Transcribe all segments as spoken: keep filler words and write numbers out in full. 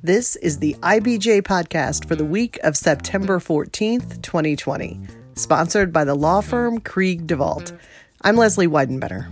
This is the I B J podcast for the week of September fourteenth, twenty twenty, sponsored by the law firm Krieg DeVault. I'm Leslie Weidenbetter.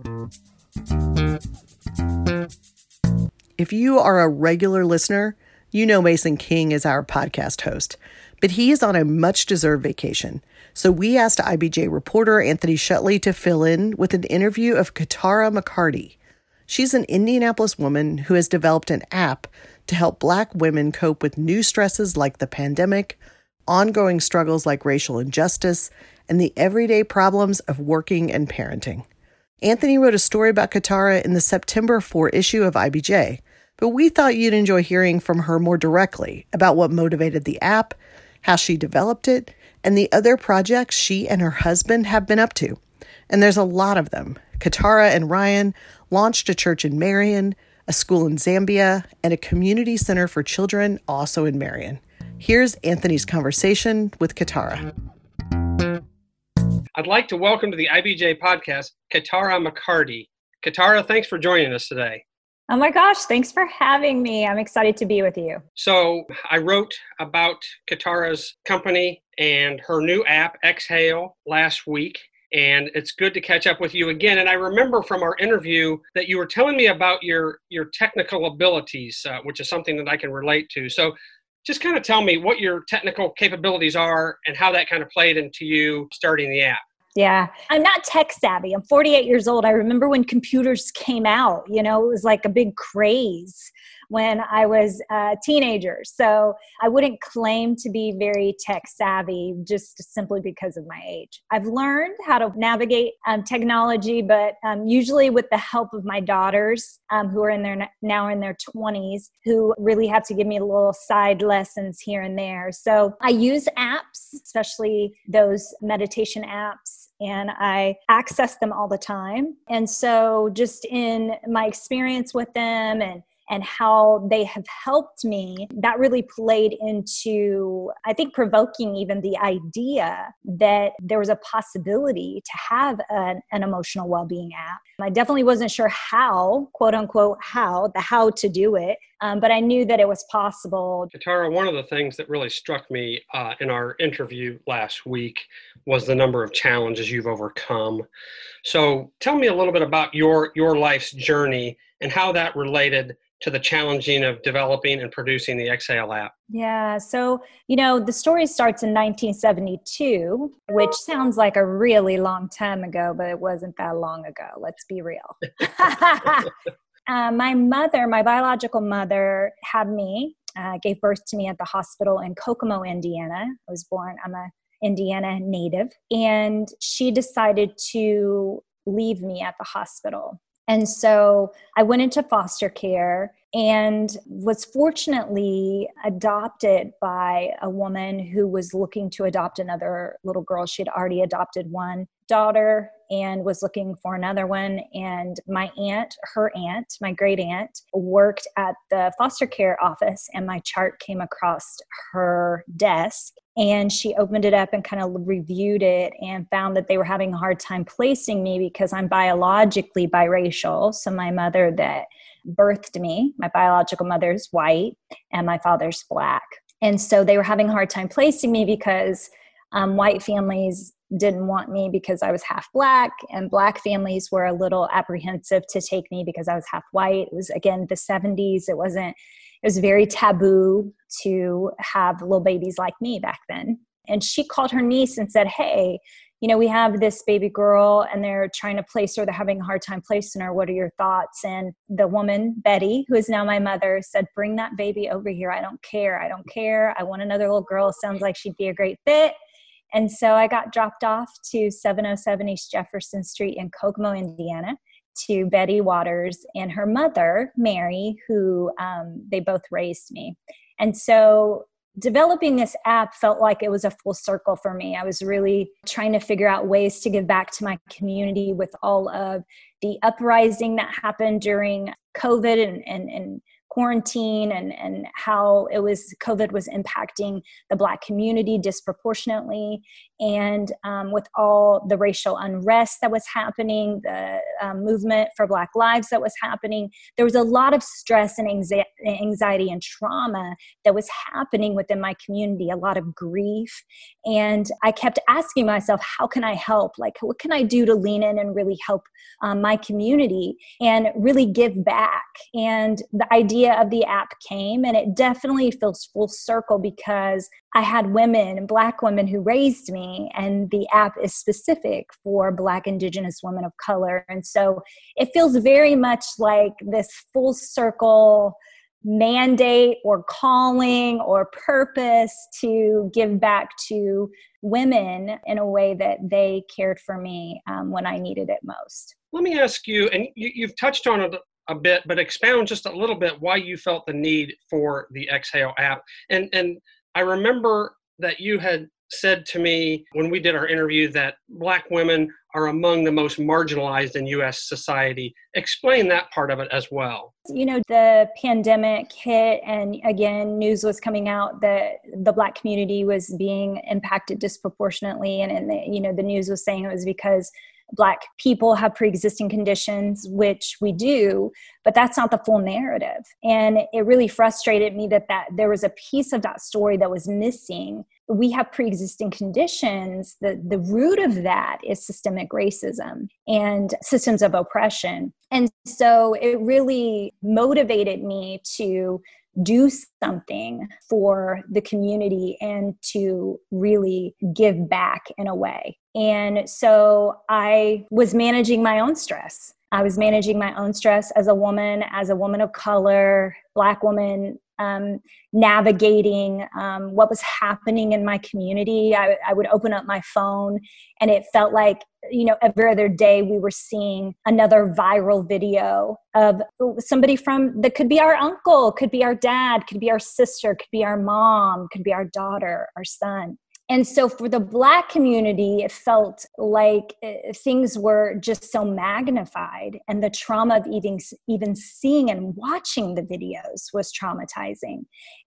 If you are a regular listener, you know Mason King is our podcast host, but he is on a much-deserved vacation. So we asked I B J reporter Anthony Shutley to fill in with an interview of Katara McCarty. She's an Indianapolis woman who has developed an app to help Black women cope with new stresses like the pandemic, ongoing struggles like racial injustice, and the everyday problems of working and parenting. Anthony wrote a story about Katara in the September fourth issue of I B J, but we thought you'd enjoy hearing from her more directly about what motivated the app, how she developed it, and the other projects she and her husband have been up to. And there's a lot of them. Katara and Ryan launched a church in Marion, a school in Zambia, and a community center for children also in Marion. Here's Anthony's conversation with Katara. I'd like to welcome to the I B J podcast, Katara McCarty. Katara, thanks for joining us today. Oh my gosh, thanks for having me. I'm excited to be with you. So I wrote about Katara's company and her new app, Exhale, last week, and it's good to catch up with you again. And I remember from our interview that you were telling me about your, your technical abilities, uh, which is something that I can relate to. So just kind of tell me what your technical capabilities are and how that kind of played into you starting the app. Yeah, I'm not tech savvy. I'm forty-eight years old. I remember when computers came out, you know, it was like a big craze when I was a teenager. So I wouldn't claim to be very tech savvy just simply because of my age. I've learned how to navigate um, technology, but um, usually with the help of my daughters um, who are in their now in their twenties, who really have to give me little side lessons here and there. So I use apps, especially those meditation apps, and I access them all the time. And so just in my experience with them and and how they have helped me, that really played into, I think, provoking even the idea that there was a possibility to have an, an emotional well-being app. I definitely wasn't sure how, quote unquote, how, the how to do it, um, but I knew that it was possible. Katara, one of the things that really struck me uh, in our interview last week was the number of challenges you've overcome. So tell me a little bit about your, your life's journey and how that related to the challenging of developing and producing the Exhale app. Yeah. So, you know, the story starts in nineteen seventy-two, which sounds like a really long time ago, but it wasn't that long ago. Let's be real. uh, my mother, my biological mother, had me, uh, gave birth to me at the hospital in Kokomo, Indiana. I was born, I'm a Indiana native, and she decided to leave me at the hospital. And so I went into foster care and was fortunately adopted by a woman who was looking to adopt another little girl. She had already adopted one daughter and was looking for another one. And my aunt, her aunt, my great aunt, worked at the foster care office, and my chart came across her desk. And she opened it up and kind of reviewed it and found that they were having a hard time placing me because I'm biologically biracial. So my mother that birthed me, my biological mother is white and my father's Black. And so they were having a hard time placing me because um, white families didn't want me because I was half Black, and Black families were a little apprehensive to take me because I was half white. It was, again, the seventies. It wasn't It was very taboo to have little babies like me back then. And she called her niece and said, hey, you know, we have this baby girl and they're trying to place her. They're having a hard time placing her. What are your thoughts? And the woman, Betty, who is now my mother, said, bring that baby over here. I don't care. I don't care. I want another little girl. Sounds like she'd be a great fit. And so I got dropped off to seven oh seven East Jefferson Street in Kokomo, Indiana, to Betty Waters and her mother, Mary, who um, they both raised me. And so developing this app felt like it was a full circle for me. I was really trying to figure out ways to give back to my community with all of the uprising that happened during COVID and, and, and quarantine and, and how it was, COVID was impacting the Black community disproportionately. And um, with all the racial unrest that was happening, the um, movement for Black lives that was happening, there was a lot of stress and anxiety and trauma that was happening within my community, a lot of grief. And I kept asking myself, how can I help? Like, what can I do to lean in and really help um, my community and really give back? And the idea of the app came, and it definitely feels full circle because I had women, Black women who raised me, and the app is specific for Black, Indigenous women of color. And so it feels very much like this full circle mandate or calling or purpose to give back to women in a way that they cared for me um, when I needed it most. Let me ask you, and you, you've touched on it a bit, but expound just a little bit why you felt the need for the Exhale app. And and I remember that you had said to me when we did our interview that Black women are among the most marginalized in U S society. Explain that part of it as well. You know, the pandemic hit, and again, news was coming out that the Black community was being impacted disproportionately. And, and the, you know, the news was saying it was because Black people have pre-existing conditions, which we do, but that's not the full narrative. And it really frustrated me that, that there was a piece of that story that was missing. We have pre-existing conditions. The, the root of that is systemic racism and systems of oppression. And so it really motivated me to do something for the community and to really give back in a way. And so I was managing my own stress. I was managing my own stress as a woman, as a woman of color, Black woman, um, navigating um, what was happening in my community. I, I would open up my phone and it felt like, you know, every other day we were seeing another viral video of somebody from, that could be our uncle, could be our dad, could be our sister, could be our mom, could be our daughter, our son. And so for the Black community, it felt like things were just so magnified, and the trauma of even, even seeing and watching the videos was traumatizing.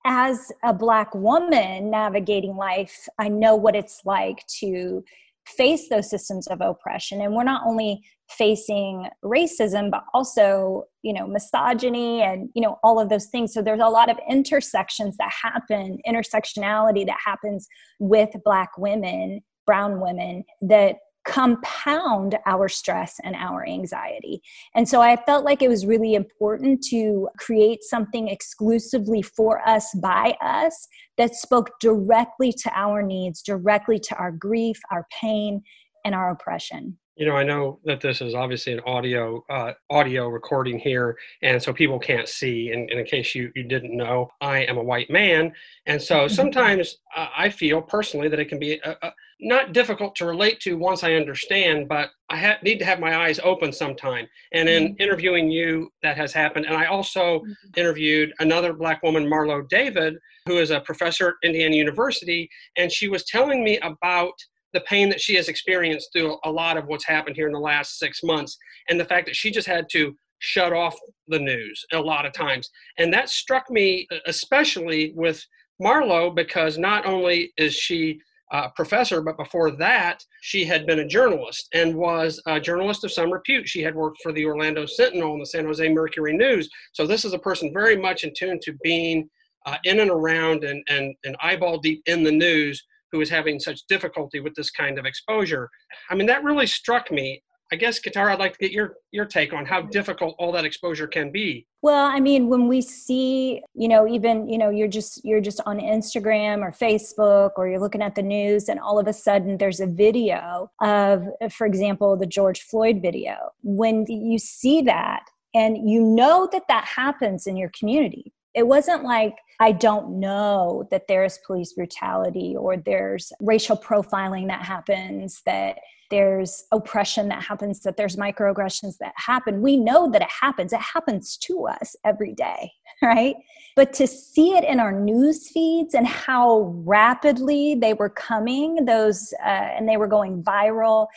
As a Black woman navigating life, I know what it's like to face those systems of oppression. And we're not only facing racism, but also, you know, misogyny and, you know, all of those things. So there's a lot of intersections that happen, intersectionality that happens with Black women, brown women, that compound our stress and our anxiety. And so I felt like it was really important to create something exclusively for us, by us, that spoke directly to our needs, directly to our grief, our pain, and our oppression. You know, I know that this is obviously an audio uh, audio recording here, and so people can't see. And, and in case you, you didn't know, I am a white man. And so sometimes uh, I feel personally that it can be uh, uh, not difficult to relate to once I understand, but I ha- need to have my eyes open sometime. And in mm-hmm. interviewing you, that has happened. And I also mm-hmm. interviewed another Black woman, Marlo David, who is a professor at Indiana University, and she was telling me about the pain that she has experienced through a lot of what's happened here in the last six months. And the fact that she just had to shut off the news a lot of times. And that struck me, especially with Marlo, because not only is she a professor, but before that, she had been a journalist and was a journalist of some repute. She had worked for the Orlando Sentinel and the San Jose Mercury News. So this is a person very much in tune to being uh, in and around and, and, and eyeball deep in the news, who is having such difficulty with this kind of exposure. I mean, that really struck me. I guess, Katara, I'd like to get your, your take on how difficult all that exposure can be. Well, I mean, when we see, you know, even, you know, you're just, you're just on Instagram or Facebook, or you're looking at the news, and all of a sudden there's a video of, for example, the George Floyd video. When you see that and you know that that happens in your community, it wasn't like, I don't know that there's police brutality or there's racial profiling that happens, that there's oppression that happens, that there's microaggressions that happen. We know that it happens. It happens to us every day, right? But to see it in our news feeds and how rapidly they were coming, those, uh, and they were going viral,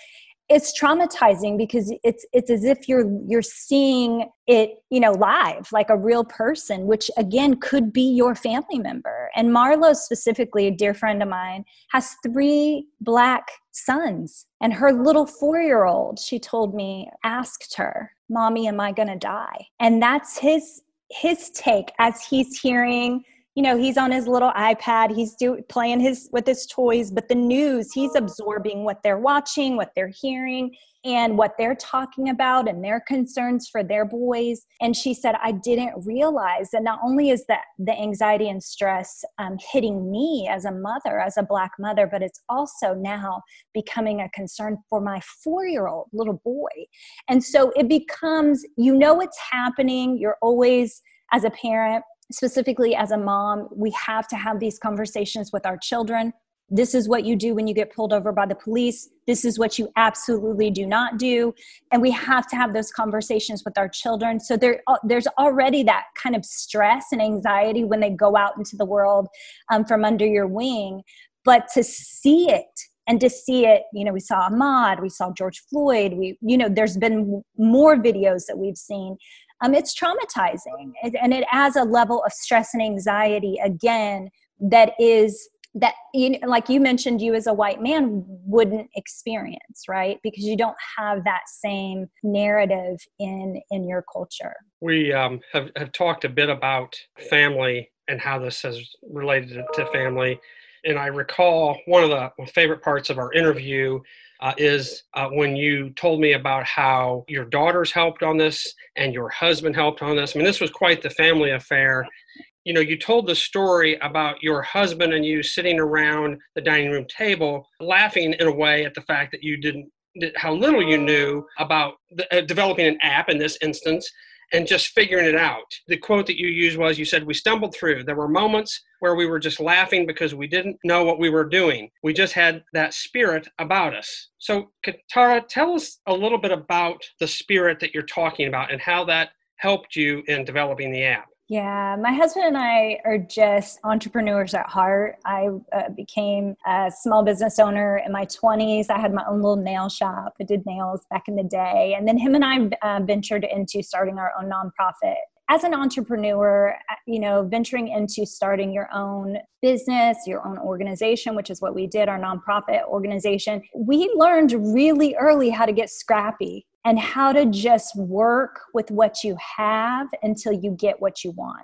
it's traumatizing because it's it's as if you're you're seeing it, you know, live, like a real person, which again could be your family member. And Marlo specifically, a dear friend of mine, has three Black sons. And her little four-year-old, she told me, asked her, "Mommy, am I gonna die?" And that's his his take as he's hearing, you know, he's on his little iPad, he's do, playing his with his toys, but the news, he's absorbing what they're watching, what they're hearing, and what they're talking about and their concerns for their boys. And she said, I didn't realize that not only is that the anxiety and stress um, hitting me as a mother, as a Black mother, but it's also now becoming a concern for my four-year-old little boy. And so it becomes, you know, it's happening. You're always, as a parent, specifically as a mom, we have to have these conversations with our children. This is what you do when you get pulled over by the police. This is what you absolutely do not do. And we have to have those conversations with our children. So there, there's already that kind of stress and anxiety when they go out into the world um, from under your wing. But to see it, and to see it, you know, we saw Ahmaud, we saw George Floyd, we, you know, there's been more videos that we've seen. Um, it's traumatizing, it, and it adds a level of stress and anxiety, again, that is, that, you know, like you mentioned, you as a white man wouldn't experience, right? Because you don't have that same narrative in, in your culture. We um, have, have talked a bit about family and how this has related to family. And I recall one of the favorite parts of our interview uh, is uh, when you told me about how your daughters helped on this and your husband helped on this. I mean, this was quite the family affair. You know, you told the story about your husband and you sitting around the dining room table, laughing in a way at the fact that you didn't, how little you knew about the, uh, developing an app in this instance, and just figuring it out. The quote that you used was, you said, we stumbled through. There were moments where we were just laughing because we didn't know what we were doing. We just had that spirit about us. So Katara, tell us a little bit about the spirit that you're talking about and how that helped you in developing the app. Yeah, my husband and I are just entrepreneurs at heart. I uh, became a small business owner in my twenties. I had my own little nail shop. I did nails back in the day. And then him and I uh, ventured into starting our own nonprofit. As an entrepreneur, you know, venturing into starting your own business, your own organization, which is what we did, our nonprofit organization, we learned really early how to get scrappy and how to just work with what you have until you get what you want.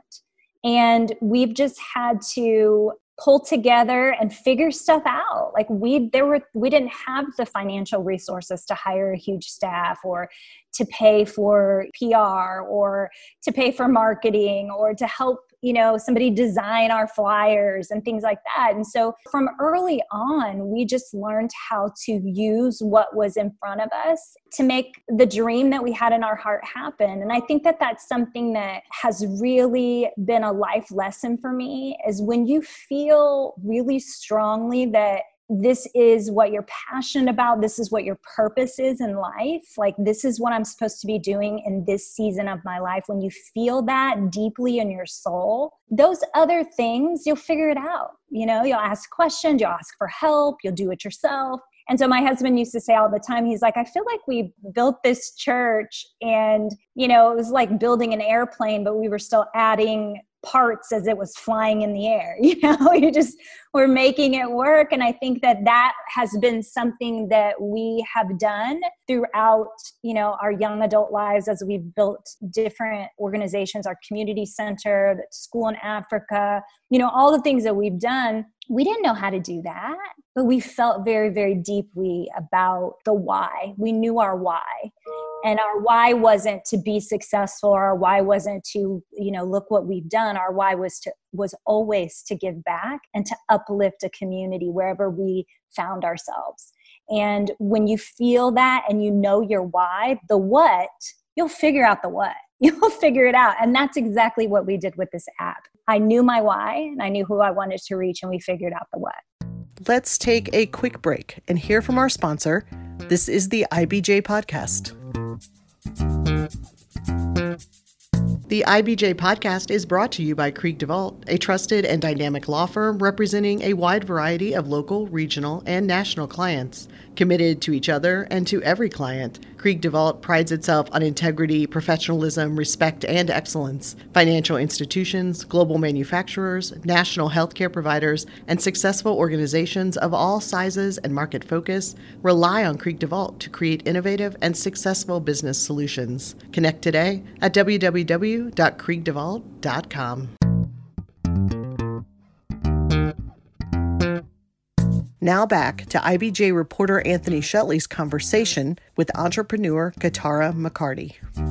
And we've just had to pull together and figure stuff out. Like we, there were, we didn't have the financial resources to hire a huge staff or to pay for P R or to pay for marketing or to help, you know, somebody design our flyers and things like that. And so from early on, we just learned how to use what was in front of us to make the dream that we had in our heart happen. And I think that that's something that has really been a life lesson for me, is when you feel really strongly that this is what you're passionate about, this is what your purpose is in life, like this is what I'm supposed to be doing in this season of my life. When you feel that deeply in your soul, those other things, you'll figure it out. You know, you'll ask questions, you'll ask for help, you'll do it yourself. And so my husband used to say all the time, he's like, I feel like we built this church and, you know, it was like building an airplane, but we were still adding parts as it was flying in the air. You know, you just we're making it work. And I think that that has been something that we have done throughout, you know, our young adult lives as we've built different organizations, our community center, the school in Africa, you know, all the things that we've done. We didn't know how to do that, but we felt very, very deeply about the why. We knew our why. And our why wasn't to be successful. Our why wasn't to, you know, look what we've done. Our why was to was always to give back and to uplift a community wherever we found ourselves. And when you feel that and you know your why, the what, you'll figure out the what. You'll figure it out. And that's exactly what we did with this app. I knew my why and I knew who I wanted to reach, and we figured out the what. Let's take a quick break and hear from our sponsor. This is the I B J Podcast. The I B J podcast is brought to you by Krieg DeVault, a trusted and dynamic law firm representing a wide variety of local, regional, and national clients. Committed to each other and to every client, Krieg DeVault prides itself on integrity, professionalism, respect, and excellence. Financial institutions, global manufacturers, national healthcare providers, and successful organizations of all sizes and market focus rely on Krieg DeVault to create innovative and successful business solutions. Connect today at w w w dot krieg devault dot com. Now back to I B J reporter Anthony Shutley's conversation with entrepreneur Katara McCarty.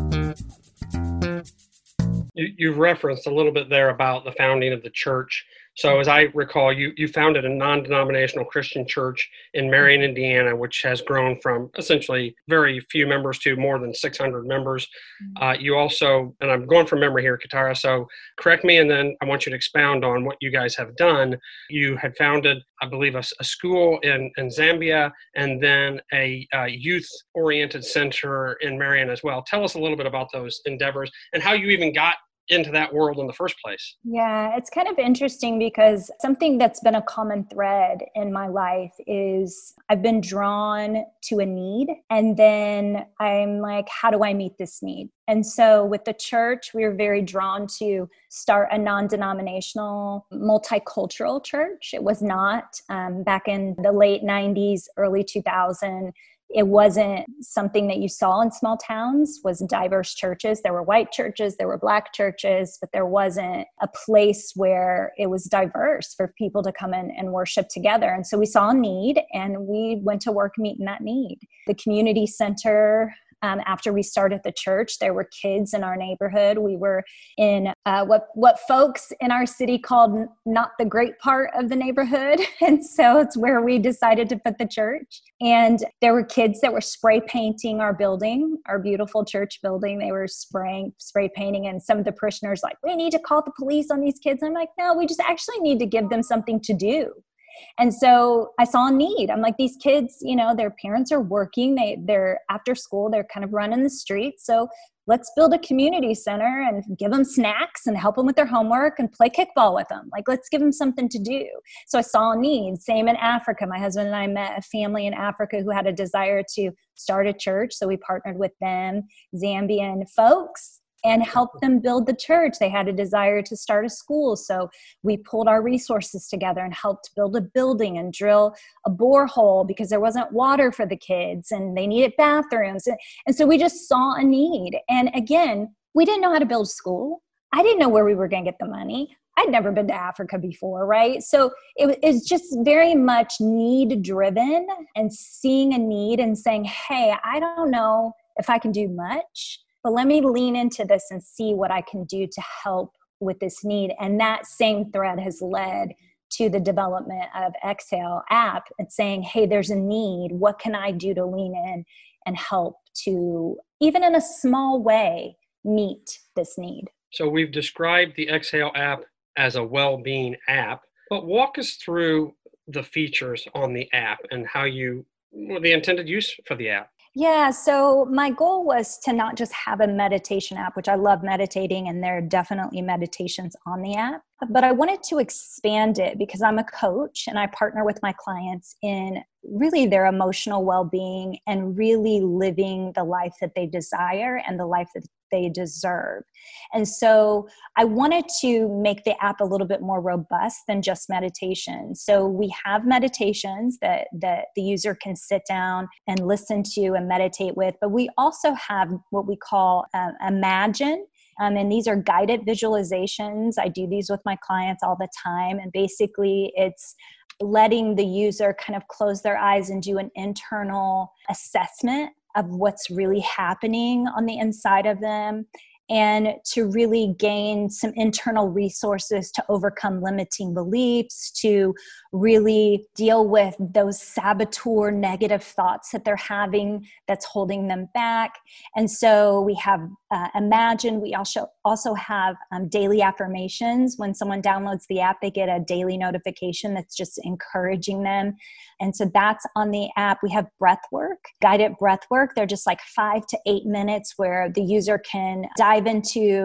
You, you've referenced a little bit there about the founding of the church. So as I recall, you, you founded a non-denominational Christian church in Marion, Indiana, which has grown from essentially very few members to more than six hundred members. Uh, you also, and I'm going from memory here, Katara, so correct me, and then I want you to expound on what you guys have done. You had founded, I believe, a, a school in, in Zambia, and then a uh, youth-oriented center in Marion as well. Tell us a little bit about those endeavors and how you even got into that world in the first place. Yeah, it's kind of interesting because something that's been a common thread in my life is I've been drawn to a need, and then I'm like, how do I meet this need? And so with the church, we were very drawn to start a non-denominational, multicultural church. It was not um, back in the late nineties, early two thousands. It wasn't something that you saw in small towns, was diverse churches. There were white churches, there were Black churches, but there wasn't a place where it was diverse for people to come in and worship together. And so we saw a need, and we went to work meeting that need. The community center, Um, after we started the church, there were kids in our neighborhood. We were in uh, what what folks in our city called not the great part of the neighborhood. And so it's where we decided to put the church. And there were kids that were spray painting our building, our beautiful church building. They were spraying, spray painting. And some of the parishioners like, we need to call the police on these kids. I'm like, no, we just actually need to give them something to do. And so I saw a need. I'm like, these kids, you know, their parents are working. They, they're after school, they're kind of running the streets. So let's build a community center and give them snacks and help them with their homework and play kickball with them. Like, let's give them something to do. So I saw a need. Same in Africa. My husband and I met a family in Africa who had a desire to start a church. So we partnered with them, Zambian folks, and helped them build the church. They had a desire to start a school. So we pulled our resources together and helped build a building and drill a borehole because there wasn't water for the kids and they needed bathrooms. And so we just saw a need. And again, we didn't know how to build a school. I didn't know where we were going to get the money. I'd never been to Africa before, right? So it is just very much need driven, and seeing a need and saying, hey, I don't know if I can do much, but let me lean into this and see what I can do to help with this need. And that same thread has led to the development of Exhale app and saying, hey, there's a need. What can I do to lean in and help to, even in a small way, meet this need? So we've described the Exhale app as a well-being app, but walk us through the features on the app and how you, well, the intended use for the app. Yeah, so my goal was to not just have a meditation app, which I love meditating, and there are definitely meditations on the app, but I wanted to expand it because I'm a coach and I partner with my clients in really their emotional well-being and really living the life that they desire and the life that they deserve. And so I wanted to make the app a little bit more robust than just meditation. So we have meditations that, that the user can sit down and listen to and meditate with, but we also have what we call uh, Imagine. Um, and these are guided visualizations. I do these with my clients all the time. And basically it's letting the user kind of close their eyes and do an internal assessment of what's really happening on the inside of them, and to really gain some internal resources to overcome limiting beliefs, to really deal with those saboteur negative thoughts that they're having that's holding them back. And so we have uh, Imagine. We also also have um, daily affirmations. When someone downloads the app, they get a daily notification that's just encouraging them. And so that's on the app. We have breath work, guided breath work. They're just like five to eight minutes where the user can dive into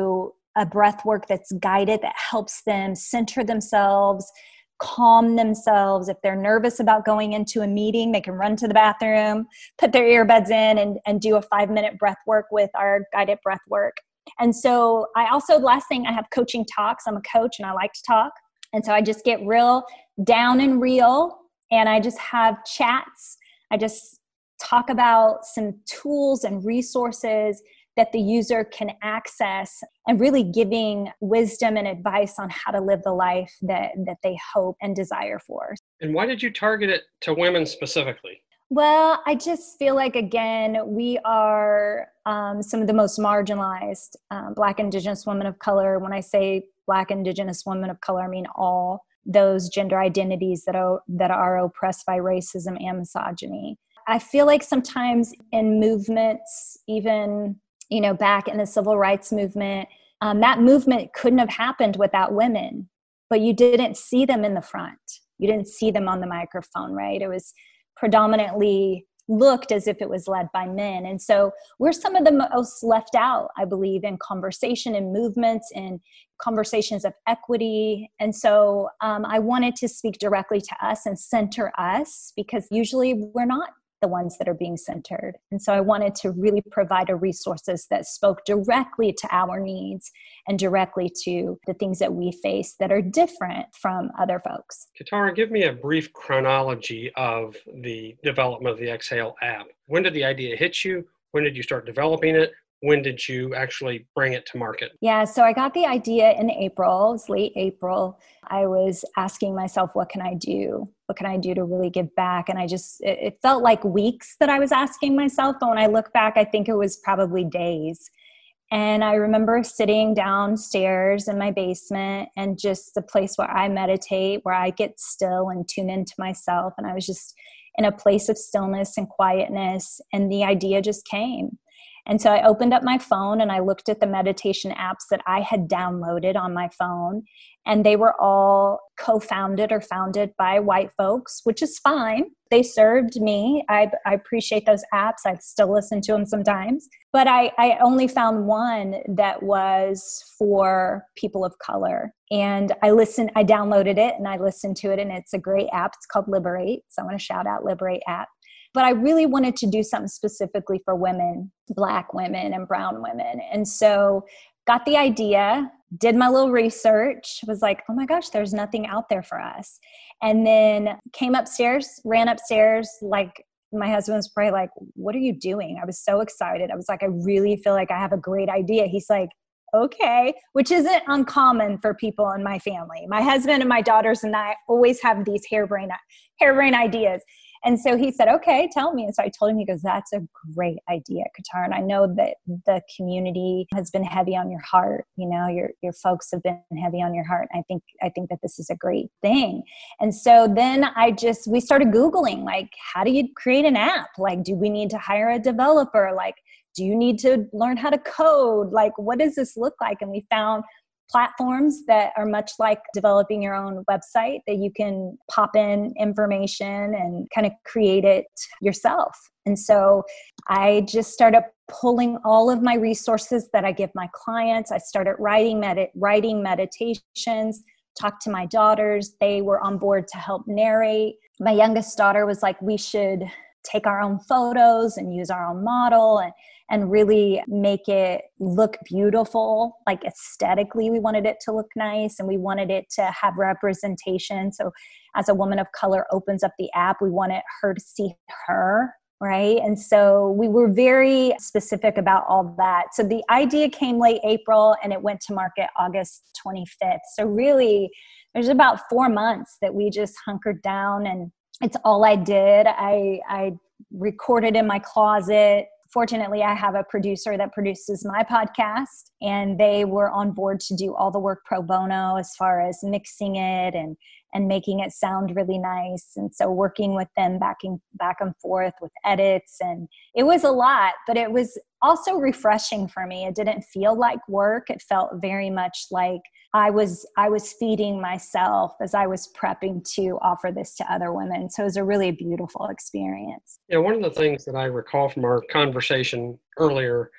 a breath work that's guided, that helps them center themselves, calm themselves. If they're nervous about going into a meeting, they can run to the bathroom, put their earbuds in, and, and do a five minute breath work with our guided breath work. And so I also, last thing, I have coaching talks. I'm a coach and I like to talk. And so I just get real down and real, and I just have chats. I just talk about some tools and resources that the user can access, and really giving wisdom and advice on how to live the life that, that they hope and desire for. And why did you target it to women specifically? Well, I just feel like, again, we are um, some of the most marginalized uh, Black, Indigenous women of color. When I say Black, Indigenous women of color, I mean all those gender identities that are, that are oppressed by racism and misogyny. I feel like sometimes in movements, even, you know, back in the civil rights movement, um, that movement couldn't have happened without women, but you didn't see them in the front. You didn't see them on the microphone, right? It was predominantly looked as if it was led by men. And so we're some of the most left out, I believe, in conversation and movements and conversations of equity. And so um, I wanted to speak directly to us and center us, because usually we're not the ones that are being centered. And so I wanted to really provide a resources that spoke directly to our needs and directly to the things that we face that are different from other folks. Katara, give me a brief chronology of the development of the Exhale app. When did the idea hit you? When did you start developing it? When did you actually bring it to market? Yeah, so I got the idea in April. It was late April. I was asking myself, what can I do? What can I do to really give back? And I just, it, it felt like weeks that I was asking myself. But when I look back, I think it was probably days. And I remember sitting downstairs in my basement, and just the place where I meditate, where I get still and tune into myself. And I was just in a place of stillness and quietness. And the idea just came. And so I opened up my phone and I looked at the meditation apps that I had downloaded on my phone, and they were all co-founded or founded by white folks, which is fine. They served me. I, I appreciate those apps. I still listen to them sometimes. But I, I only found one that was for people of color. And I listened, I downloaded it and I listened to it, and it's a great app. It's called Liberate. So I want to shout out Liberate app. But I really wanted to do something specifically for women, Black women and brown women. And so got the idea, did my little research, was like, oh my gosh, there's nothing out there for us. And then came upstairs, ran upstairs, like my husband was probably like, what are you doing? I was so excited. I was like, I really feel like I have a great idea. He's like, okay, which isn't uncommon for people in my family. My husband and my daughters and I always have these harebrained, harebrained ideas. And so he said, okay, tell me. And so I told him, he goes, that's a great idea, Katara. And I know that the community has been heavy on your heart. You know, your, your folks have been heavy on your heart. I think, I think that this is a great thing. And so then I just, we started Googling, like, how do you create an app? Like, do we need to hire a developer? Like, do you need to learn how to code? Like, what does this look like? And we found platforms that are much like developing your own website, that you can pop in information and kind of create it yourself. And so I just started pulling all of my resources that I give my clients. I started writing med- writing meditations, talked to my daughters. They were on board to help narrate. My youngest daughter was like, we should take our own photos and use our own model and, and really make it look beautiful. Like aesthetically, we wanted it to look nice, and we wanted it to have representation. So as a woman of color opens up the app, we wanted her to see her, right? And so we were very specific about all that. So the idea came late April and it went to market August twenty-fifth. So really, there's about four months that we just hunkered down, and it's all I did. I, I recorded in my closet. Fortunately, I have a producer that produces my podcast, and they were on board to do all the work pro bono as far as mixing it and, and making it sound really nice. And so working with them back, in, back and forth with edits. And it was a lot, but it was also refreshing for me. It didn't feel like work. It felt very much like I was I was feeding myself as I was prepping to offer this to other women. So it was a really beautiful experience. Yeah, one of the things that I recall from our conversation earlier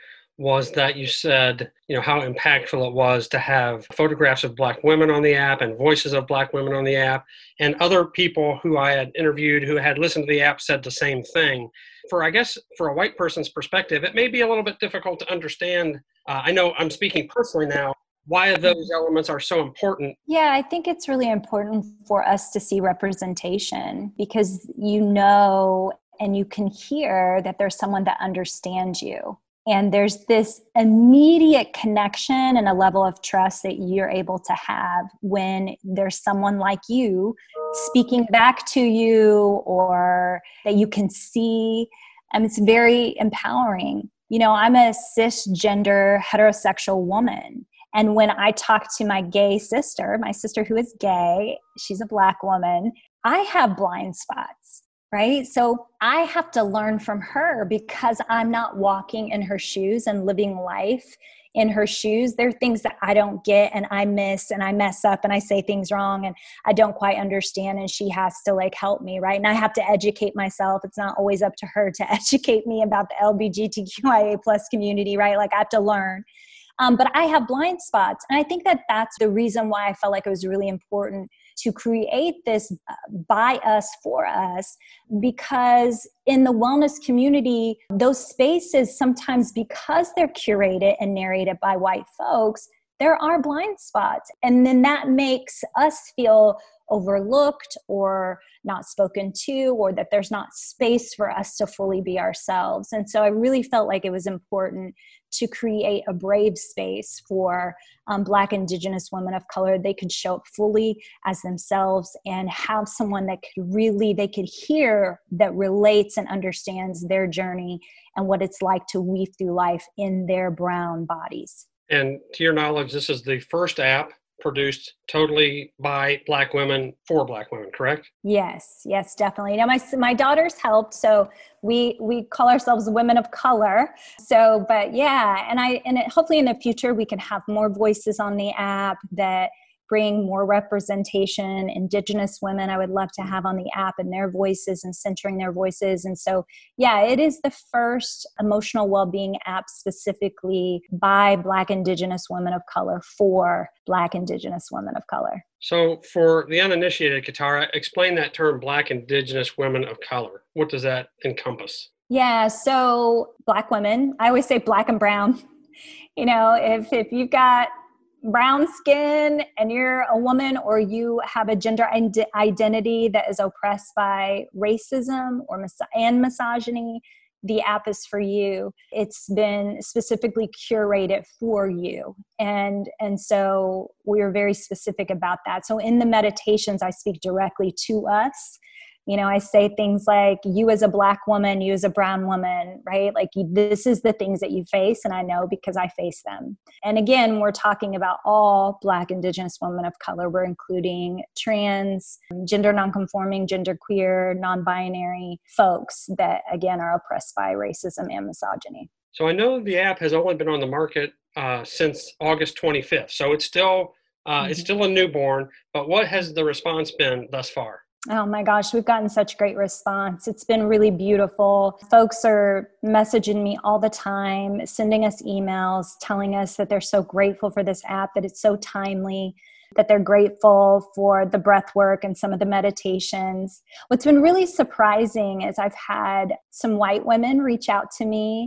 was that you said, you know, how impactful it was to have photographs of Black women on the app and voices of Black women on the app. And other people who I had interviewed who had listened to the app said the same thing. For, I guess, for a white person's perspective, it may be a little bit difficult to understand. Uh, I know I'm speaking personally now, why those elements are so important. Yeah, I think it's really important for us to see representation because you know and you can hear that there's someone that understands you. And there's this immediate connection and a level of trust that you're able to have when there's someone like you speaking back to you or that you can see. And it's very empowering. You know, I'm a cisgender heterosexual woman. And when I talk to my gay sister, my sister who is gay, she's a Black woman, I have blind spots. Right? So I have to learn from her because I'm not walking in her shoes and living life in her shoes. There are things that I don't get and I miss and I mess up and I say things wrong and I don't quite understand and she has to like help me, right? And I have to educate myself. It's not always up to her to educate me about the L G B T Q I A plus community, right? Like I have to learn. Um, but I have blind spots. And I think that that's the reason why I felt like it was really important to create this by us, for us, because in the wellness community, those spaces sometimes because they're curated and narrated by white folks, there are blind spots. And then that makes us feel overlooked or not spoken to, or that there's not space for us to fully be ourselves. And so I really felt like it was important to create a brave space for um, Black, Indigenous women of color. They could show up fully as themselves and have someone that could really, they could hear that relates and understands their journey and what it's like to weave through life in their brown bodies. And to your knowledge, this is the first app produced totally by Black women for Black women, correct? Yes, yes, definitely. Now my my daughters helped, so we we call ourselves women of color. So, but yeah, and I and it, hopefully in the future we can have more voices on the app that bring more representation. Indigenous women I would love to have on the app and their voices and centering their voices. And so, yeah, it is the first emotional well-being app specifically by Black, Indigenous women of color for Black, Indigenous women of color. So for the uninitiated, Katara, explain that term Black, Indigenous women of color. What does that encompass? Yeah, so Black women, I always say Black and brown. You know, if if you've got brown skin and you're a woman or you have a gender identity that is oppressed by racism or mis- and misogyny, the app is for you. It's been specifically curated for you. And, and so we're very specific about that. So in the meditations, I speak directly to us. You know, I say things like, you as a Black woman, you as a brown woman, right? Like this is the things that you face. And I know because I face them. And again, we're talking about all Black, Indigenous women of color. We're including trans, gender nonconforming, genderqueer, non-binary folks that, again, are oppressed by racism and misogyny. So I know the app has only been on the market uh, since August twenty-fifth. So it's still uh, mm-hmm. it's still a newborn, but what has the response been thus far? Oh my gosh, we've gotten such great response. It's been really beautiful. Folks are messaging me all the time, sending us emails, telling us that they're so grateful for this app, that it's so timely, that they're grateful for the breath work and some of the meditations. What's been really surprising is I've had some white women reach out to me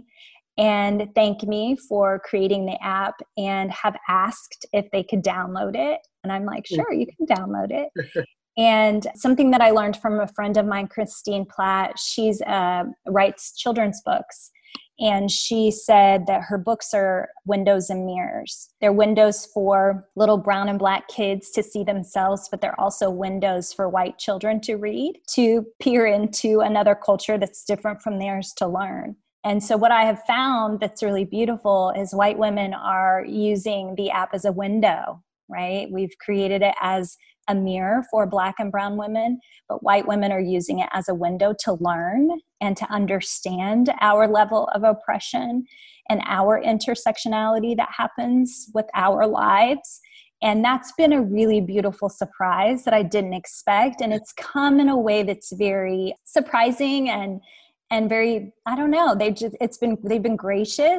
and thank me for creating the app and have asked if they could download it. And I'm like, sure, you can download it. And something that I learned from a friend of mine, Christine Platt, she's uh, writes children's books. And she said that her books are windows and mirrors. They're windows for little brown and Black kids to see themselves, but they're also windows for white children to read, to peer into another culture that's different from theirs to learn. And so what I have found that's really beautiful is white women are using the app as a window, right? We've created it as a mirror for Black and brown women, but white women are using it as a window to learn and to understand our level of oppression and our intersectionality that happens with our lives. And that's been a really beautiful surprise that I didn't expect. And it's come in a way that's very surprising and and very, I don't know, they just it's been they've been gracious.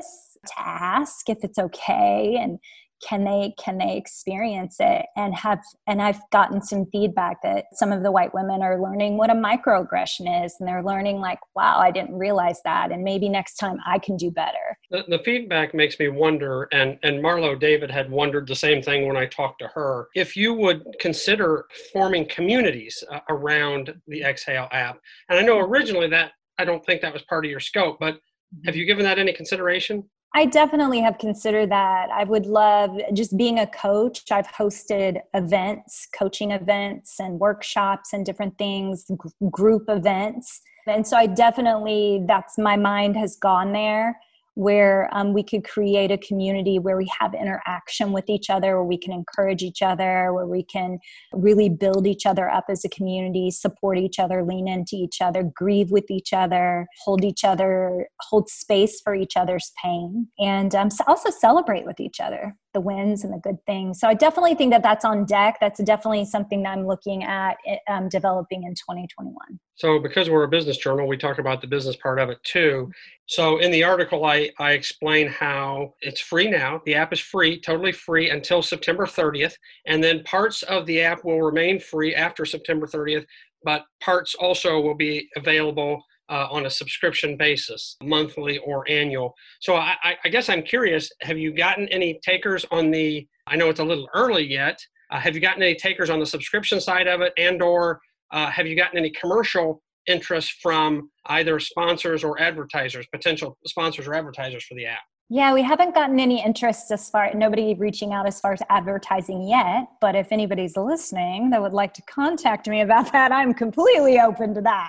to ask if it's okay and can they can they experience it and have and I've gotten some feedback that some of the white women are learning what a microaggression is, and they're learning like, wow, I didn't realize that, and maybe next time I can do better. The, the feedback makes me wonder, and and Marlo David had wondered the same thing when I talked to her, if you would consider forming communities uh, around the Exhale app. And I know originally that I don't think that was part of your scope, but have you given that any consideration? I definitely have considered that. I would love just being a coach. I've hosted events, coaching events and workshops and different things, g- group events. And so I definitely, that's my mind has gone there, where um, we could create a community where we have interaction with each other, where we can encourage each other, where we can really build each other up as a community, support each other, lean into each other, grieve with each other, hold each other, hold space for each other's pain, and um, also celebrate with each other the wins and the good things. So I definitely think that that's on deck. That's definitely something that I'm looking at um, developing in twenty twenty-one. So because we're a business journal, we talk about the business part of it too. So in the article, I, I explain how it's free now. The app is free, totally free until September thirtieth. And then parts of the app will remain free after September thirtieth, but parts also will be available uh, on a subscription basis, monthly or annual. So I, I guess I'm curious, have you gotten any takers on the, I know it's a little early yet, uh, have you gotten any takers on the subscription side of it, and or Uh, have you gotten any commercial interest from either sponsors or advertisers, potential sponsors or advertisers for the app? Yeah, we haven't gotten any interest as far, nobody reaching out as far as advertising yet. But if anybody's listening that would like to contact me about that, I'm completely open to that.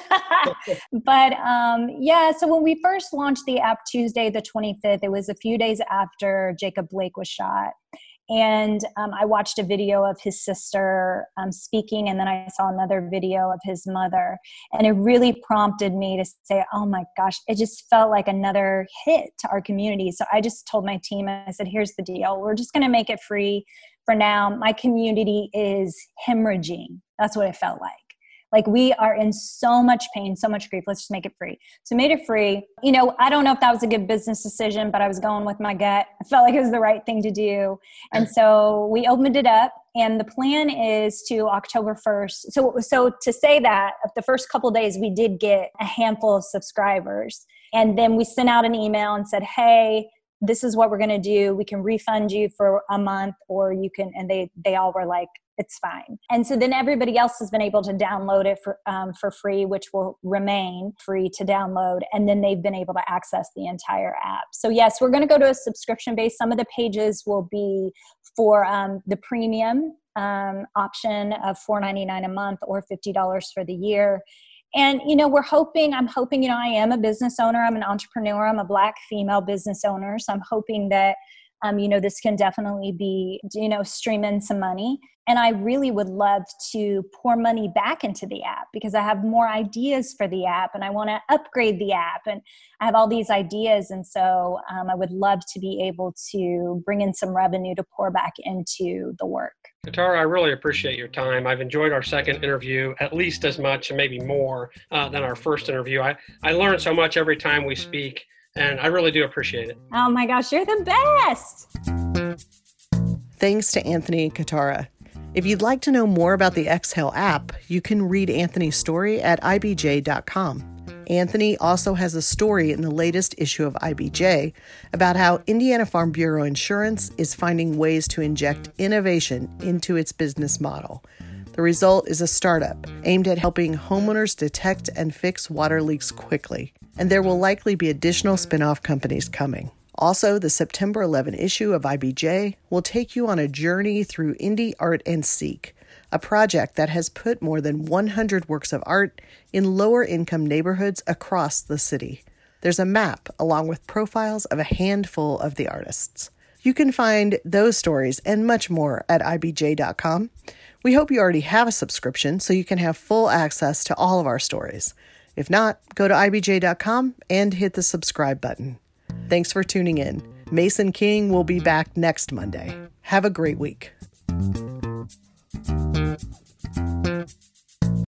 But um, yeah, so when we first launched the app Tuesday, the twenty-fifth, it was a few days after Jacob Blake was shot. And um, I watched a video of his sister um, speaking, and then I saw another video of his mother. And it really prompted me to say, oh my gosh, it just felt like another hit to our community. So I just told my team, I said, here's the deal. We're just going to make it free for now. My community is hemorrhaging. That's what it felt like. Like, we are in so much pain, so much grief. Let's just make it free. So made it free. You know, I don't know if that was a good business decision, but I was going with my gut. I felt like it was the right thing to do. And so we opened it up, and the plan is to October first. So, so to say that, the first couple of days, we did get a handful of subscribers. And then we sent out an email and said, hey, this is what we're going to do. We can refund you for a month, or you can, and they, they all were like, it's fine. And so then everybody else has been able to download it for, um, for free, which will remain free to download. And then they've been able to access the entire app. So yes, we're going to go to a subscription base. Some of the pages will be for um, the premium um, option of four ninety-nine a month or fifty dollars for the year. And, you know, we're hoping, I'm hoping, you know, I am a business owner. I'm an entrepreneur. I'm a Black female business owner. So I'm hoping that, um, you know, this can definitely be, you know, stream in some money. And I really would love to pour money back into the app, because I have more ideas for the app, and I want to upgrade the app, and I have all these ideas. And so um, I would love to be able to bring in some revenue to pour back into the work. Katara, I really appreciate your time. I've enjoyed our second interview at least as much, and maybe more uh, than our first interview. I, I learn so much every time we speak, and I really do appreciate it. Oh my gosh, you're the best. Thanks to Anthony and Katara. If you'd like to know more about the Exhale app, you can read Anthony's story at I B J dot com. Anthony also has a story in the latest issue of I B J about how Indiana Farm Bureau Insurance is finding ways to inject innovation into its business model. The result is a startup aimed at helping homeowners detect and fix water leaks quickly. And there will likely be additional spin-off companies coming. Also, the September eleventh issue of I B J will take you on a journey through Indie Art and Seek, a project that has put more than one hundred works of art in lower-income neighborhoods across the city. There's a map along with profiles of a handful of the artists. You can find those stories and much more at I B J dot com. We hope you already have a subscription so you can have full access to all of our stories. If not, go to I B J dot com and hit the subscribe button. Thanks for tuning in. Mason King will be back next Monday. Have a great week.